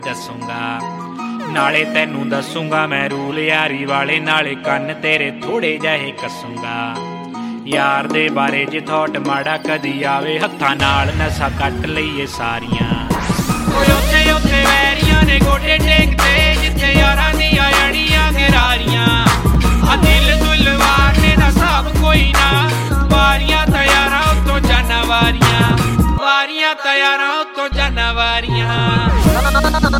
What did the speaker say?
ਦੱਸੂਗਾ। ਨਾਲੇ ਤੈਨੂੰ ਦੱਸੂਗਾ ਮੈਂ ਰੂਲ ਯਾਰੀ ਵਾਲੇ, ਨਾਲੇ ਕੰਨ ਤੇਰੇ ਥੋੜੇ ਜਿਹੇ ਕੱਸੂਗਾ। ਯਾਰ ਦੇ ਬਾਰੇ ਜੇ ਥੋਟ ਮਾੜਾ ਕਦੀ ਆਵੇ, ਹੱਥਾਂ ਨਾਲ ਨਸਾਂ ਕੱਟ ਲਈਏ ਸਾਰੀਆਂ। ਉੱਥੇ ਉੱਥੇ ਵੈਰੀਆਂ ਨੇ ਗੋਡੇ ਟੇਕਦੇ, ਜਿੱਥੇ ਯਾਰਾਂ ਦੀਆਂ ਅੜੀਆਂ ਗਰਾਰੀਆਂ। ਆ ਦਿਲ ਦੁੱਲ ਵਾਰਨੇ ਦਾ ਹਿਸਾਬ ਕੋਈ ਨਾ, ਵਾਰੀਆਂ ਤਾਂ ਯਾਰਾਂ ਉੱਤੋਂ ਜਾਨਾਂ ਵਾਰੀਆਂ, ਵਾਰੀਆਂ ਤਾਂ ਯਾਰਾਂ ਉੱਤੋਂ ਜਾਨਾਂ ਵਾਰੀਆਂ।